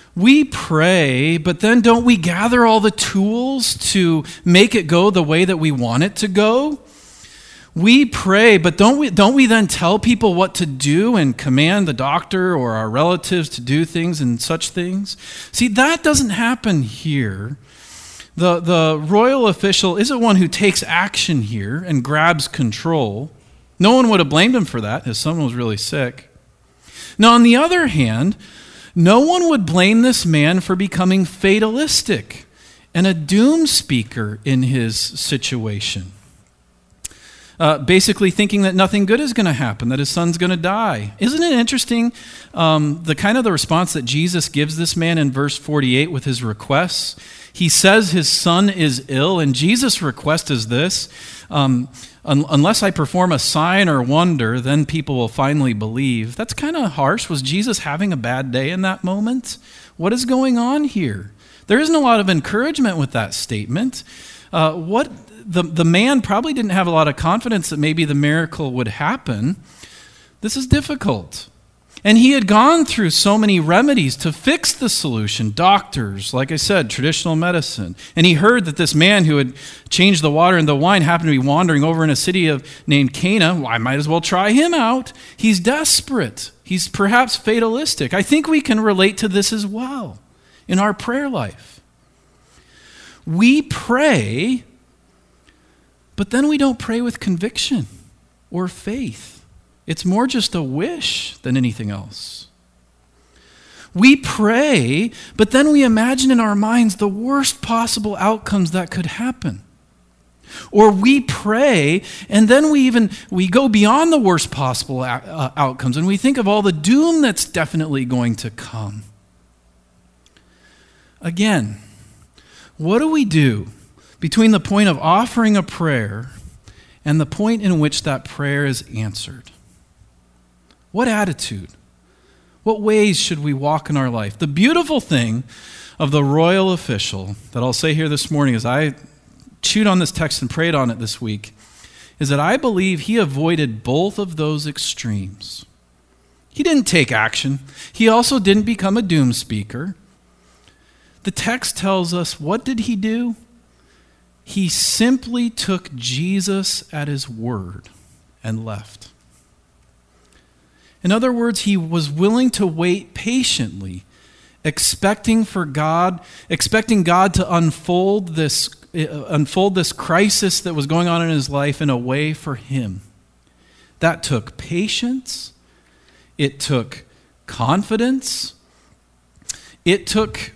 We pray, but then don't we gather all the tools to make it go the way that we want it to go? We pray, but don't we then tell people what to do and command the doctor or our relatives to do things and such things? See, that doesn't happen here. The royal official isn't one who takes action here and grabs control. No one would have blamed him for that, as someone was really sick. Now, on the other hand, no one would blame this man for becoming fatalistic and a doom speaker in his situation. Basically thinking that nothing good is going to happen, that his son's going to die. Isn't it interesting, the response that Jesus gives this man in verse 48 with his requests? He says his son is ill, and Jesus' request is this: unless I perform a sign or wonder, then people will finally believe. That's kind of harsh. Was Jesus having a bad day in that moment? What is going on here? There isn't a lot of encouragement with that statement. The man probably didn't have a lot of confidence that maybe the miracle would happen. This is difficult. And he had gone through so many remedies to fix the solution. Doctors, like I said, traditional medicine. And he heard that this man who had changed the water into wine happened to be wandering over in a city named Cana. Well, I might as well try him out. He's desperate. He's perhaps fatalistic. I think we can relate to this as well in our prayer life. We pray, but then we don't pray with conviction or faith. It's more just a wish than anything else. We pray, but then we imagine in our minds the worst possible outcomes that could happen. Or we pray, and then we go beyond the worst possible outcomes, and we think of all the doom that's definitely going to come. Again, what do we do between the point of offering a prayer and the point in which that prayer is answered? What attitude? What ways should we walk in our life? The beautiful thing of the royal official that I'll say here this morning as I chewed on this text and prayed on it this week is that I believe he avoided both of those extremes. He didn't take action. He also didn't become a doom speaker. The text tells us, what did he do? He simply took Jesus at his word and left. In other words, he was willing to wait patiently, expecting God to unfold this crisis that was going on in his life in a way for him. That took patience. It took confidence. It took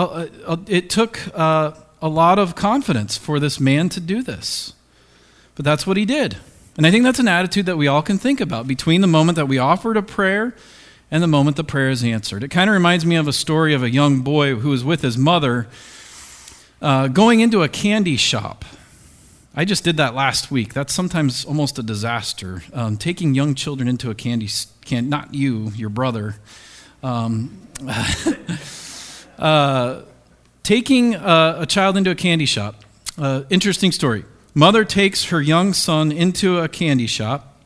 a lot of confidence for this man to do this. But that's what he did. And I think that's an attitude that we all can think about between the moment that we offered a prayer and the moment the prayer is answered. It kind of reminds me of a story of a young boy who was with his mother going into a candy shop. I just did that last week. That's sometimes almost a disaster. Taking young children into a not you, your brother. Taking a child into a candy shop. Interesting story. Mother takes her young son into a candy shop,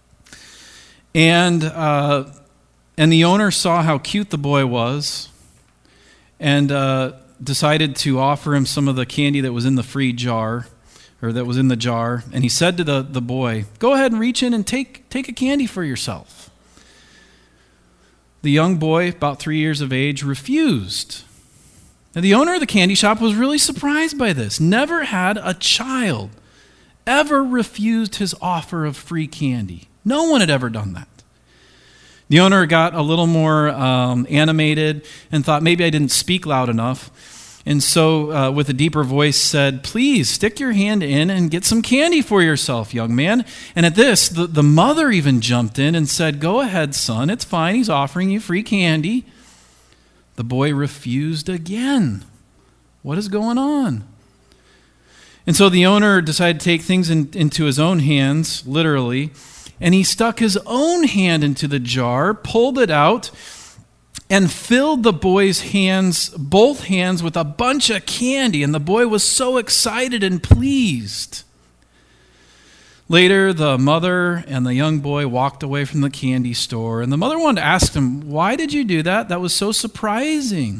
and the owner saw how cute the boy was, and decided to offer him some of the candy that was in the free jar, or that was in the jar. And he said to the boy, "Go ahead and reach in and take a candy for yourself." The young boy, about 3 years of age, refused. And the owner of the candy shop was really surprised by this. Never had a child ever refused his offer of free candy. No one had ever done that. The owner got a little more animated and thought maybe I didn't speak loud enough. And so with a deeper voice said, "Please stick your hand in and get some candy for yourself, young man." And at this, the mother even jumped in and said, "Go ahead, son. It's fine. He's offering you free candy." The boy refused again. What is going on? And so the owner decided to take things into his own hands, literally, and he stuck his own hand into the jar, pulled it out, and filled the boy's hands, both hands, with a bunch of candy. And the boy was so excited and pleased. Later, the mother and the young boy walked away from the candy store, and the mother wanted to ask him, "Why did you do that? That was so surprising."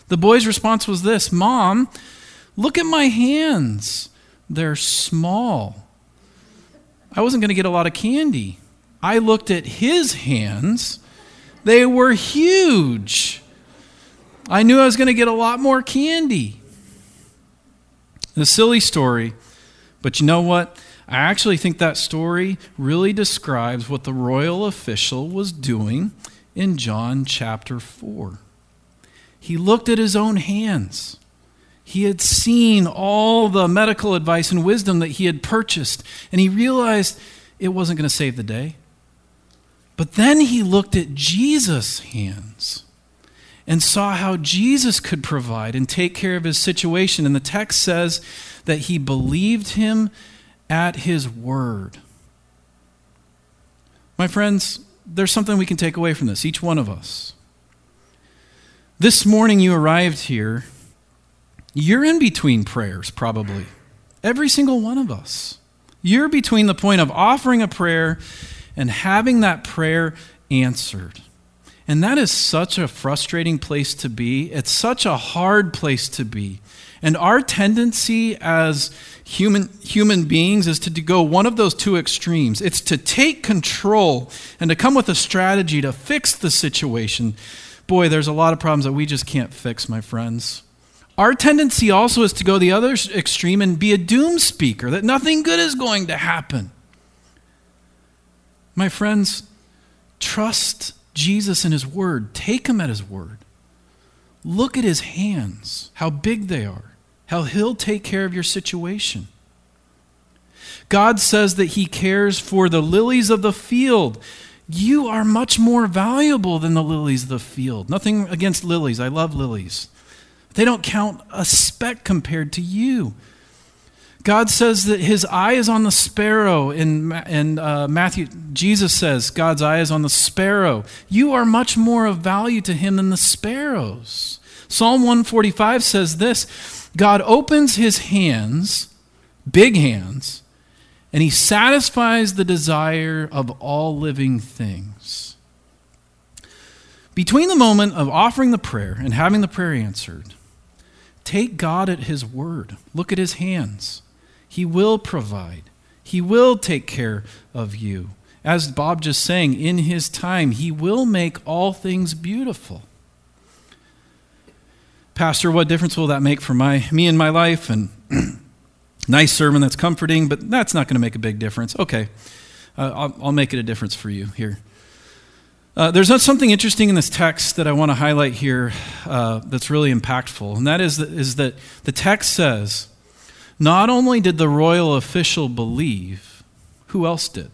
The boy's response was this: Mom, look at my hands. They're small. I wasn't going to get a lot of candy. I looked at his hands. They were huge. I knew I was going to get a lot more candy. A silly story, but you know what? I actually think that story really describes what the royal official was doing in John chapter 4. He looked at his own hands. He had seen all the medical advice and wisdom that he had purchased, and he realized it wasn't going to save the day. But then he looked at Jesus' hands and saw how Jesus could provide and take care of his situation. And the text says that he believed him at his word. My friends, there's something we can take away from this, each one of us. This morning you arrived here. You're in between prayers, probably. Every single one of us. You're between the point of offering a prayer and having that prayer answered. And that is such a frustrating place to be. It's such a hard place to be. And our tendency as human beings is to go one of those two extremes. It's to take control and to come with a strategy to fix the situation. Boy, there's a lot of problems that we just can't fix, my friends. Our tendency also is to go the other extreme and be a doom speaker, that nothing good is going to happen. My friends, trust Jesus and his word. Take him at his word. Look at his hands, how big they are, how he'll take care of your situation. God says that he cares for the lilies of the field. You are much more valuable than the lilies of the field. Nothing against lilies. I love lilies. They don't count a speck compared to you. God says that his eye is on the sparrow. In Matthew, Jesus says God's eye is on the sparrow. You are much more of value to him than the sparrows. Psalm 145 says this: God opens his hands, big hands, and he satisfies the desire of all living things. Between the moment of offering the prayer and having the prayer answered, take God at his word. Look at his hands. He will provide. He will take care of you. As Bob just sang, in his time, he will make all things beautiful. Pastor, what difference will that make for me and my life? And nice sermon that's comforting, but that's not going to make a big difference. Okay, I'll make it a difference for you here. There's something interesting in this text that I want to highlight here that's really impactful, and that is that the text says, not only did the royal official believe, who else did?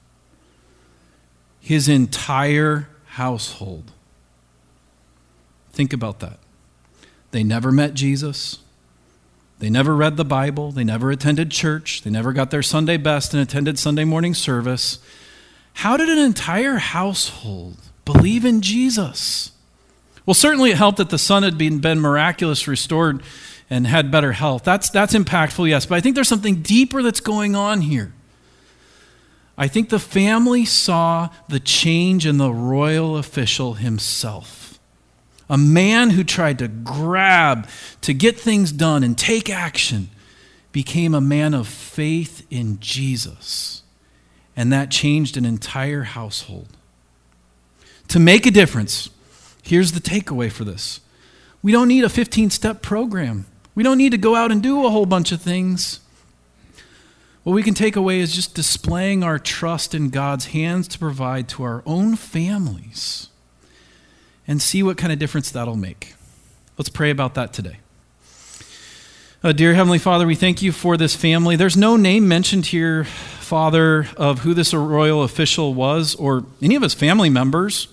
His entire household. Think about that. They never met Jesus. They never read the Bible. They never attended church. They never got their Sunday best and attended Sunday morning service. How did an entire household believe in Jesus? Well, certainly it helped that the son had been miraculously restored and had better health. That's impactful, yes. But I think there's something deeper that's going on here. I think the family saw the change in the royal official himself. A man who tried to grab, to get things done and take action, became a man of faith in Jesus. And that changed an entire household. To make a difference, here's the takeaway for this. We don't need a 15-step program. We don't need to go out and do a whole bunch of things. What we can take away is just displaying our trust in God's hands to provide to our own families and see what kind of difference that'll make. Let's pray about that today. Dear Heavenly Father, we thank you for this family. There's no name mentioned here, Father, of who this royal official was or any of his family members.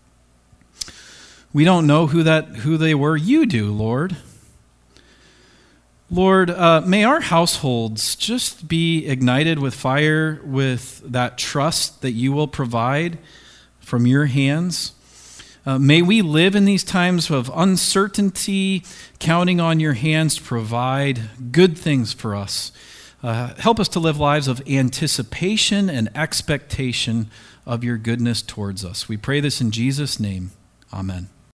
We don't know who they were. You do, Lord. Lord, may our households just be ignited with fire with that trust that you will provide from your hands. May we live in these times of uncertainty, counting on your hands to provide good things for us. Help us to live lives of anticipation and expectation of your goodness towards us. We pray this in Jesus' name. Amen.